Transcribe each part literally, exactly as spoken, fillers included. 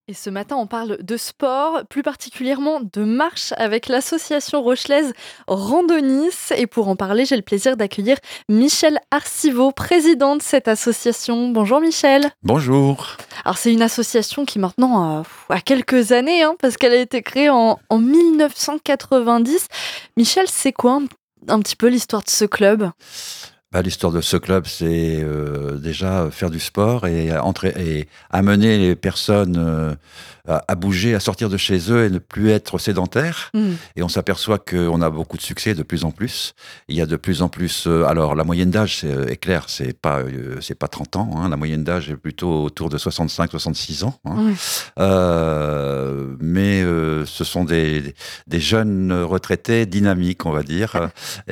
Et ce matin, on parle de sport, plus particulièrement de marche avec l'association rochelaise Randonis. Et pour en parler, j'ai le plaisir d'accueillir Michel Arciveau, président de cette association. Bonjour Michel. Bonjour. Alors c'est une association qui maintenant euh, a quelques années, hein, parce qu'elle a été créée en, en mille neuf cent quatre-vingt-dix. Michel, c'est quoi un, un petit peu l'histoire de ce club? Bah, l'histoire de ce club, c'est euh, déjà faire du sport et, entrer, et amener les personnes euh, à, à bouger, à sortir de chez eux et ne plus être sédentaires. Hmm. Et on s'aperçoit qu'on a beaucoup de succès de plus en plus. Il y a de plus en plus... Euh, alors, la moyenne d'âge, c'est est clair, c'est pas, euh, c'est pas trente ans. Hein, la moyenne d'âge est plutôt autour de soixante-cinq soixante-six ans. Hein. Oui. Euh, mais euh, ce sont des, des jeunes retraités dynamiques, on va dire.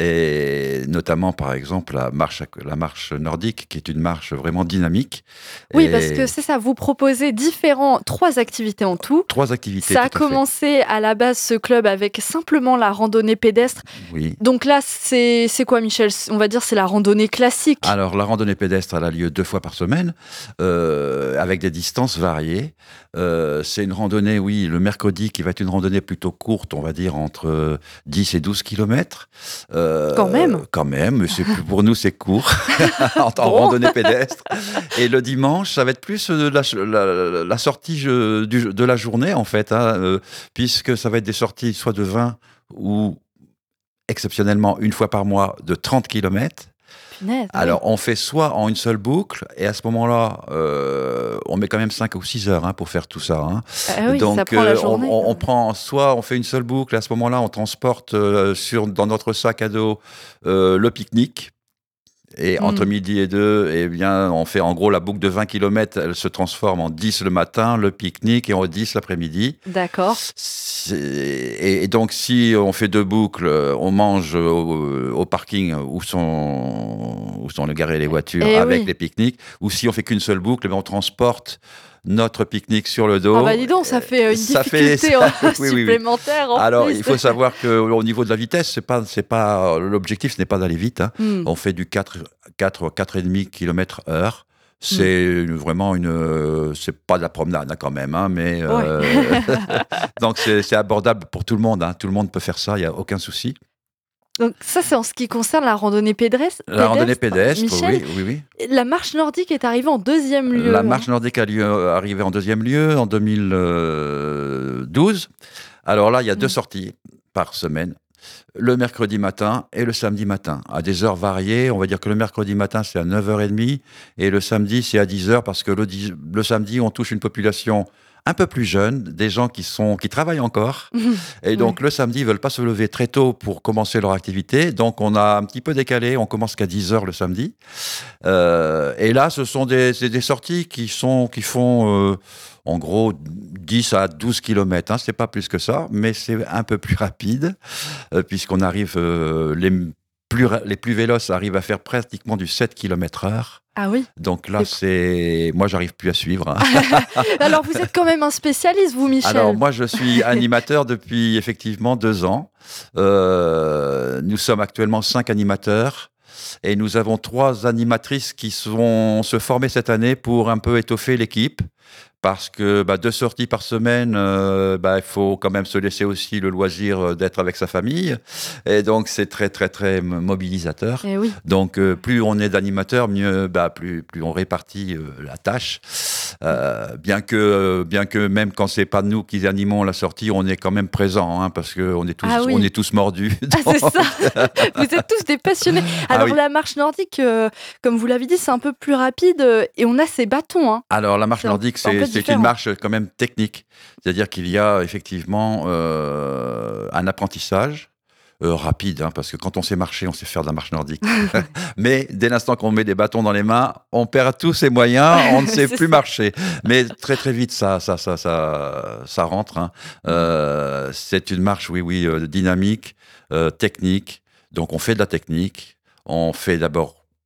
Et notamment, par exemple, la marche, la marche nordique, qui est une marche vraiment dynamique. Oui, Et parce que c'est ça, vous proposez différents, trois activités en tout. trois activités, Ça a tout à fait. commencé à la base, ce club, avec simplement la randonnée pédestre. Oui. Donc là, c'est c'est quoi, Michel? On va dire c'est la randonnée classique. Alors, la randonnée pédestre, elle a lieu deux fois par semaine, euh, avec des distances variées. Euh, c'est une randonnée, oui, le mercredi, qui va être une randonnée plutôt courte, on va dire entre dix et douze kilomètres. Euh, Quand même. Quand même, mais c'est, pour nous, c'est court, en, en Bon. randonnée pédestre. Et le dimanche, ça va être plus euh, la, la, la sortie je- du- de la journée, en fait, hein, euh, puisque ça va être des sorties soit de vingt ou, exceptionnellement, une fois par mois, de trente kilomètres. Punaise, oui. Alors, on fait soit en une seule boucle, et à ce moment-là, euh, on met quand même cinq ou six heures hein, pour faire tout ça. Hein. Ah oui, Donc, ça prend la euh, journée. on, on, on prend soit on fait une seule boucle, et à ce moment-là, on transporte euh, sur, dans notre sac à dos euh, le pique-nique. Et entre Mm. midi et deux, eh bien, on fait en gros la boucle de vingt kilomètres, elle se transforme en dix le matin, le pique-nique, et en dix l'après-midi. D'accord. C'est- Et, et donc, si on fait deux boucles, on mange au, au parking où sont, où sont garées les voitures Eh avec oui. les pique-niques, ou si on fait qu'une seule boucle, eh ben, on transporte notre pique-nique sur le dos. Ah bah dis donc, ça fait euh, une Ça fait- difficulté en- oui, oui, oui. supplémentaire en Alors, plus. il faut savoir qu'au niveau de la vitesse, c'est pas, c'est pas, l'objectif, ce n'est pas d'aller vite. Hein. Mm. On fait du quatre, quatre, quatre virgule cinq kilomètres heure. C'est une- vraiment une, euh, c'est pas de la promenade hein, quand même, hein, mais euh, donc c'est, c'est abordable pour tout le monde. Hein. Tout le monde peut faire ça, il y a aucun souci. Donc ça, c'est en ce qui concerne la randonnée pédestre. La randonnée pédestre, Michel, oui, oui, oui. la marche nordique est arrivée en deuxième lieu. La hein. marche nordique a lieu, arrivé en deuxième lieu en deux mille douze. Alors là, il y a deux Mm. sorties par semaine. Le mercredi matin et le samedi matin, à des heures variées. On va dire que le mercredi matin, c'est à neuf heures trente et le samedi, c'est à dix heures parce que le, di- le samedi, on touche une population un peu plus jeune, des gens qui, sont, qui travaillent encore. Et donc, Ouais. le samedi, ils ne veulent pas se lever très tôt pour commencer leur activité. Donc, on a un petit peu décalé. On commence qu'à dix heures le samedi. Euh, et là, ce sont des, c'est des sorties qui, sont, qui font, euh, en gros, dix à douze kilomètres. Hein. Ce n'est pas plus que ça, mais c'est un peu plus rapide, euh, puisqu'on arrive, euh, les, plus, ra- les plus véloces arrivent à faire pratiquement du sept kilomètres heure. Ah oui. Donc là, C'est- c'est... Moi, j'arrive plus à suivre. Hein. Alors vous êtes quand même un spécialiste, vous, Michel. Alors, moi, je suis animateur depuis effectivement deux ans. Euh, nous sommes actuellement cinq animateurs. Et nous avons trois animatrices qui vont se former cette année pour un peu étoffer l'équipe. Parce que bah, deux sorties par semaine, euh, bah, il faut quand même se laisser aussi le loisir d'être avec sa famille. Et donc, c'est très, très, très mobilisateur. Eh oui. Donc, euh, plus on est d'animateurs, mieux, bah, plus, plus on répartit euh, la tâche. Euh, bien que, euh, bien que même quand c'est pas nous qui animons la sortie, on est quand même présent, hein, parce que on est tous, Ah oui. on est tous mordus. Ah, c'est ça. Vous êtes tous des passionnés. Ah Alors oui. la marche nordique, euh, comme vous l'avez dit, c'est un peu plus rapide euh, et on a ces bâtons. Hein. Alors, la marche C'est un- nordique, un c'est, peu c'est différent. une marche quand même technique. C'est-à-dire qu'il y a effectivement euh, un apprentissage euh, rapide, hein, parce que quand on sait marcher, on sait faire de la marche nordique. Mais dès l'instant qu'on met des bâtons dans les mains, on perd tous ses moyens, on ne sait C'est plus ça. marcher. Mais très très vite, ça, ça, ça, ça, ça rentre. Hein. Euh, c'est une marche, oui, oui, euh, dynamique, euh, technique. Donc on fait de la technique. On fait d'abord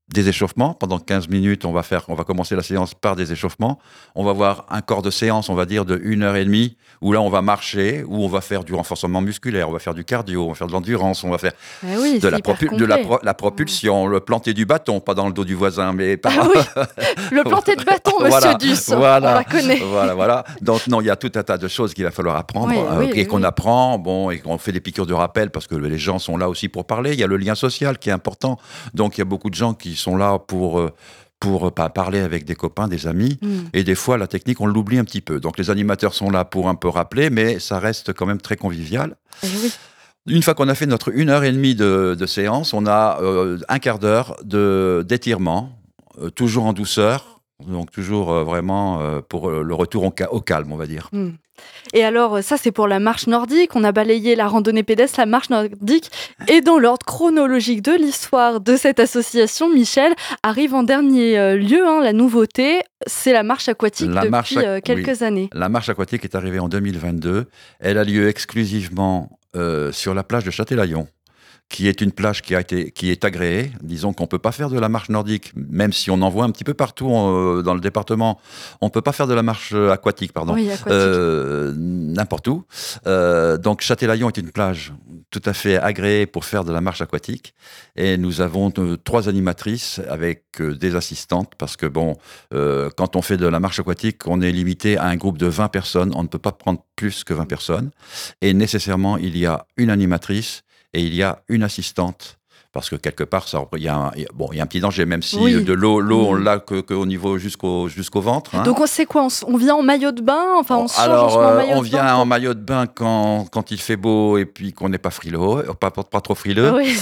des échauffements. Pendant quinze minutes, on va, faire, on va commencer la séance par des échauffements. On va avoir un corps de séance, on va dire, de une heure et demie, où là, on va marcher, où on va faire du renforcement musculaire, on va faire du cardio, on va faire de l'endurance, on va faire eh oui, de, la, propu- de la, pro- la propulsion, le planter du bâton, pas dans le dos du voisin, mais par... Ah oui, le planter de bâton, monsieur voilà, Duss, voilà, on la connaît. Voilà, voilà. Donc, non, il y a tout un tas de choses qu'il va falloir apprendre, Oui, euh, oui, et oui, qu'on oui. apprend, bon, et qu'on fait des piqûres de rappel, parce que les gens sont là aussi pour parler. Il y a le lien social qui est important. Donc, il y a beaucoup de gens qui sont là pour... Euh, pour euh, parler avec des copains, des amis, Mm. et des fois, la technique, on l'oublie un petit peu. Donc, les animateurs sont là pour un peu rappeler, mais ça reste quand même très convivial. Eh oui. Une fois qu'on a fait notre une heure et demie de, de séance, on a euh, un quart d'heure de, d'étirement, euh, toujours en douceur, donc toujours euh, vraiment euh, pour euh, le retour au, ca- au calme, on va dire. Mm. Et alors, ça, c'est pour la marche nordique. On a balayé la randonnée pédestre, la marche nordique. Et dans l'ordre chronologique de l'histoire de cette association, Michel, arrive en dernier euh, lieu, hein, la nouveauté, c'est la marche aquatique La depuis marche, aqu- euh, quelques oui. années. La marche aquatique est arrivée en deux mille vingt-deux. Elle a lieu exclusivement euh, sur la plage de Châtelaillon, qui est une plage qui, a été, qui est agréée. Disons qu'on ne peut pas faire de la marche nordique, même si on en voit un petit peu partout euh, dans le département. On ne peut pas faire de la marche aquatique, pardon. Oui, aquatique. Euh, n'importe où. Euh, donc Châtelaillon est une plage tout à fait agréée pour faire de la marche aquatique. Et nous avons euh, trois animatrices avec euh, des assistantes, parce que bon, euh, quand on fait de la marche aquatique, on est limité à un groupe de vingt personnes. On ne peut pas prendre plus que vingt personnes. Et nécessairement, il y a une animatrice et il y a une assistante, parce que quelque part, ça, il y a un, bon, il y a un petit danger, même si Oui. de l'eau, l'eau, on Mm. l'a que, que au niveau jusqu'au jusqu'au ventre. Hein. Donc, on sait quoi on, s- on vient en maillot de bain. Enfin, on se change Alors, en euh, maillot on de vient bain. en maillot de bain quand, quand il fait beau et puis qu'on n'est pas frileux, pas, pas, pas trop frileux. Oui.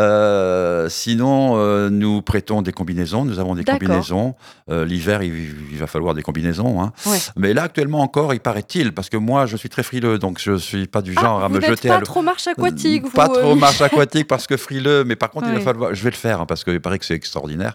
Euh, sinon, euh, nous prêtons des combinaisons. Nous avons des D'accord. combinaisons. Euh, l'hiver, il, il va falloir des combinaisons. Hein. Ouais. Mais là, actuellement encore, il paraît-il, parce que moi, je suis très frileux, donc je suis pas du genre Ah, à vous me n'êtes jeter pas à l'eau. trop marche aquatique, vous Pas trop euh, marche aquatique parce que frileux, mais par contre, il va Oui. falloir, je vais le faire hein, parce qu'il paraît que c'est extraordinaire.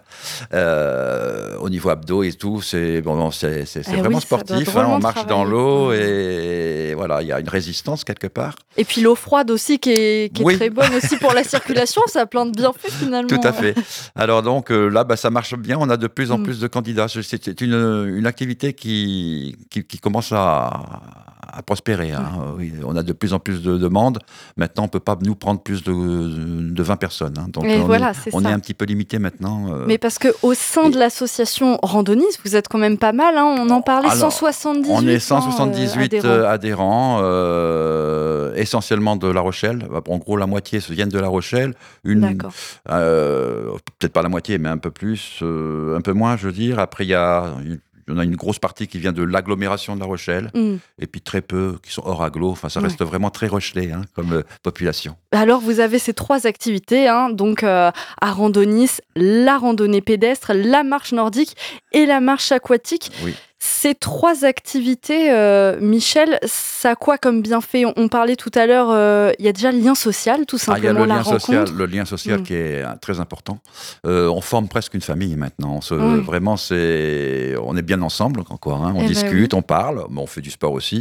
Euh, au niveau abdos et tout, c'est bon, c'est, c'est, c'est Eh vraiment oui, ça doit sportif. Hein, drôlement on marche dans travailler. l'eau Ouais. et voilà, il y a une résistance quelque part. Et puis l'eau froide aussi, qui est, qui est Oui. très bonne aussi pour la circulation. Ça a plein de bienfaits finalement. Tout à fait. Alors donc euh, là, bah, ça marche bien. On a de plus en Mm. plus de candidats. C'est, c'est une, une activité qui, qui, qui commence à, à prospérer. Hein. Oui, on a de plus en plus de demandes. Maintenant, on peut pas nous prendre plus de, de vingt personnes. Hein. Donc Et on, voilà, est, c'est on ça. est un petit peu limité maintenant. euh. Mais parce qu'au sein de l'association Randonis, vous êtes quand même pas mal, hein, on en parlait, Alors, cent soixante-dix-huit On est hein, cent soixante-dix-huit euh, euh, adhérents. adhérents, euh, essentiellement de La Rochelle. En gros, la moitié viennent de La Rochelle. Une, D'accord. euh, peut-être pas la moitié, mais un peu plus, euh, un peu moins, je veux dire. Après, il y a, il y en a une grosse partie qui vient de l'agglomération de La Rochelle, Mm. et puis très peu qui sont hors agglo. Enfin, ça Ouais. reste vraiment très rochelais hein, comme euh, population. Alors, vous avez ces trois activités, hein, donc euh, à Randonis, la randonnée pédestre, la marche nordique et la marche aquatique. Oui. Ces trois activités, euh, Michel, ça a quoi comme bienfait? on, on parlait tout à l'heure, euh, il y a déjà le lien social, tout Ah, il y a simplement, le la lien social, rencontre. le lien social Mm. qui est euh, très important. Euh, on forme presque une famille maintenant. On se, Oui. Vraiment, c'est, on est bien ensemble, quoi. Hein. On Eh ben discute, on parle, mais on fait du sport aussi.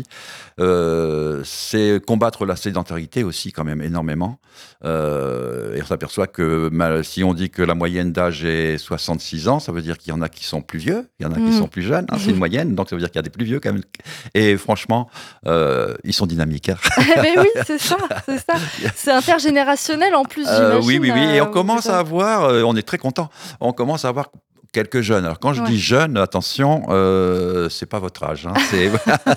Euh, c'est combattre la sédentarité aussi, quand même, énormément. Euh, et on s'aperçoit que mal, si on dit que la moyenne d'âge est soixante-six ans, ça veut dire qu'il y en a qui sont plus vieux, il y en a qui Mm. sont plus jeunes. Hein, c'est une moyenne, donc ça veut dire qu'il y a des plus vieux quand même. Et franchement, euh, ils sont dynamiques. Hein. Mais oui, c'est ça, c'est ça. C'est intergénérationnel en plus, Euh, j'imagine. oui, oui, oui. Et euh, on commence vous êtes- à avoir, euh, on est très content, on commence à avoir quelques jeunes. Alors quand je Ouais. dis jeunes, attention, euh, c'est pas votre âge. Hein, c'est...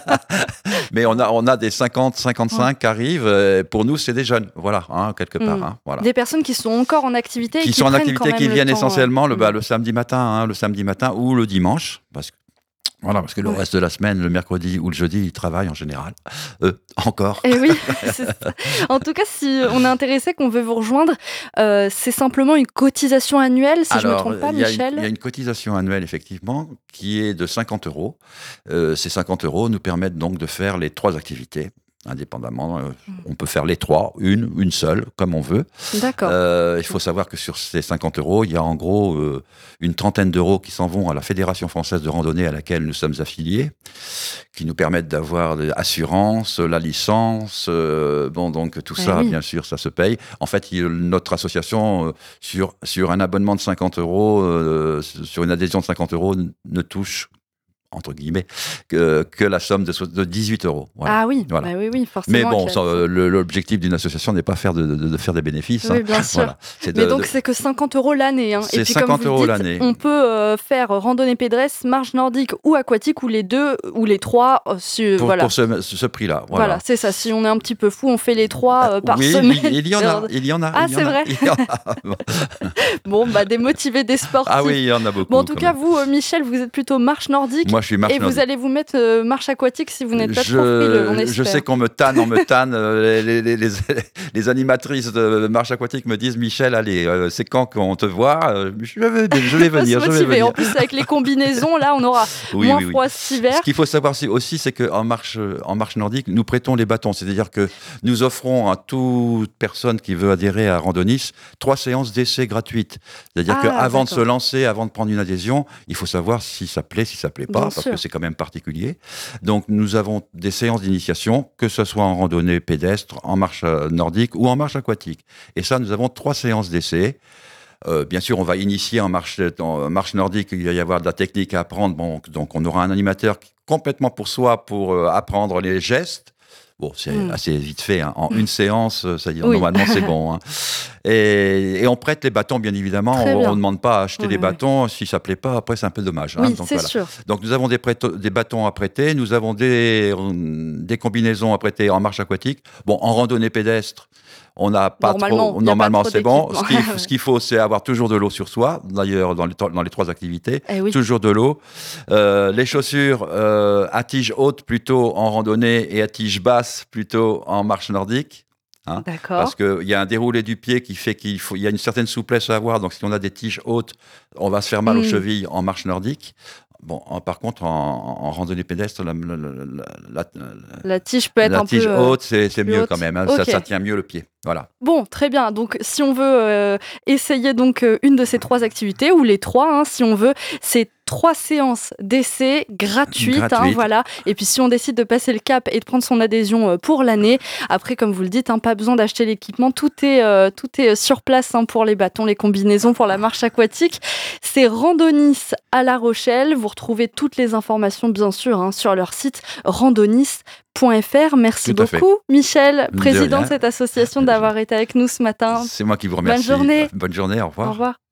Mais on a, on a des cinquante, cinquante-cinq qui arrivent. euh, Pour nous, c'est des jeunes, voilà, hein, quelque part. Mm. Hein, voilà. Des personnes qui sont encore en activité et Qui qui sont en prennent activité, quand qui même le viennent temps, essentiellement le, euh, bah, le samedi matin, hein, le samedi matin ou le dimanche, parce que voilà, parce que le Ouais. reste de la semaine, le mercredi ou le jeudi, ils travaillent en général. Euh, encore. Et oui, c'est ça. En tout cas, si on est intéressé, qu'on veut vous rejoindre, euh, c'est simplement une cotisation annuelle, si je ne me Alors, trompe pas, il y a une- Michel. il y a une cotisation annuelle, effectivement, qui est de cinquante euros. Euh, ces cinquante euros nous permettent donc de faire les trois activités. indépendamment. Euh, on peut faire les trois, une, une seule, comme on veut. D'accord. Euh, il faut savoir que sur ces cinquante euros, il y a en gros euh, une trentaine d'euros qui s'en vont à la Fédération française de randonnée à laquelle nous sommes affiliés, qui nous permettent d'avoir l'assurance, la licence. Euh, bon, donc tout Eh ça, oui. bien sûr, ça se paye. En fait, il, notre association, euh, sur, sur un abonnement de cinquante euros, euh, sur une adhésion de cinquante euros, ne touche entre guillemets, que, que la somme de, de dix-huit euros. Voilà. Ah oui, Voilà. bah oui, oui, forcément. Mais bon, avec ça, la- euh, le- l'objectif d'une association n'est pas faire de, de- de faire des bénéfices. Oui, hein. bien sûr. Voilà. C'est Mais de- donc de- c'est que cinquante euros l'année. Hein. C'est Et puis comme cinquante vous le euros dites, l'année. on peut euh, faire randonnée pédestre, marche nordique ou aquatique, ou les deux, ou les trois. euh, sur- pour, voilà, pour ce, ce prix-là. voilà. Voilà. c'est ça. Si on est un petit peu fou, on fait les trois euh, par oui, semaine. il, il y en a, il y en a. Ah, il y c'est en a, vrai. il y en a. Bon, bah des motivés, des sportifs. Ah oui, il y en a beaucoup. Bon, en tout quand cas, même. vous, euh, Michel, vous êtes plutôt marche nordique. Moi, je suis marche Et vous nordique. allez vous mettre euh, marche aquatique si vous n'êtes pas je, trop frileux, on je espère. sais qu'on me tanne, on me tanne. euh, les, les, les, les animatrices de marche aquatique me disent Michel, allez, euh, c'est quand qu'on te voit Euh, Je vais, je vais Faut se venir, je vais motiver. venir. En plus, avec les combinaisons, là, on aura Oui, moins oui, oui. froid cet hiver. Ce qu'il faut savoir si- aussi, c'est qu'en marche, en marche nordique, nous prêtons les bâtons. C'est-à-dire que nous offrons à toute personne qui veut adhérer à Randonis trois séances d'essai gratuites. C'est-à-dire Ah, qu'avant de se d'accord. lancer, avant de prendre une adhésion, il faut savoir si ça plaît, si ça plaît pas, Bien parce sûr. que c'est quand même particulier. Donc, nous avons des séances d'initiation, que ce soit en randonnée pédestre, en marche euh, nordique ou en marche aquatique. Et ça, nous avons trois séances d'essai. Euh, bien sûr, on va initier en marche, en marche nordique, il va y avoir de la technique à apprendre. Bon, donc, on aura un animateur qui- complètement pour soi pour euh, apprendre les gestes. Bon, c'est Mm. assez vite fait. Hein. En une séance, euh, ça y est, Oui. normalement, c'est bon. Hein. Et, et on prête les bâtons, bien évidemment. Très On bien. ne demande pas à acheter Ouais, des ouais. bâtons. Si ça ne plaît pas, après, c'est un peu dommage. hein. Oui, Donc, c'est voilà. sûr. Donc, nous avons des, prêto- des bâtons à prêter. Nous avons des, des combinaisons à prêter en marche aquatique. Bon, en randonnée pédestre, on n'a pas Normalement, trop. il y a pas Normalement, trop c'est bon. Ce d'équipement. qu'il ce qu'il faut, c'est avoir toujours de l'eau sur soi. D'ailleurs, dans les, to- dans les trois activités, Eh oui. toujours de l'eau. Euh, les chaussures euh, à tige haute plutôt en randonnée et à tige basse plutôt en marche nordique. Hein, D'accord. parce qu'il y a un déroulé du pied qui fait qu'il faut, il y a une certaine souplesse à avoir. Donc, si on a des tiges hautes, on va se faire mal aux Mm. chevilles en marche nordique. Bon, en- par contre, en, en randonnée pédestre, la, la- la- la- La tige peut être la un tige peu. euh, haute, c'est c'est plus mieux haute. quand même. hein. Ça, Ok. ça tient mieux le pied. Voilà. Bon, très bien. Donc, si on veut euh, essayer donc euh, une de ces trois activités ou les trois, hein, si on veut, c'est trois séances d'essai gratuites, hein, Gratuites. voilà. Et puis, si on décide de passer le cap et de prendre son adhésion euh, pour l'année, après, comme vous le dites, hein, pas besoin d'acheter l'équipement, tout est euh, tout est sur place hein, pour les bâtons, les combinaisons, pour la marche aquatique. C'est Randonis à La Rochelle. Vous retrouvez toutes les informations, bien sûr, hein, sur leur site randonis point f r. Merci Tout à fait. beaucoup, Michel, De président rien. de cette association, d'avoir été avec nous ce matin. C'est moi qui vous remercie. journée. Bonne journée. Au revoir. Au revoir.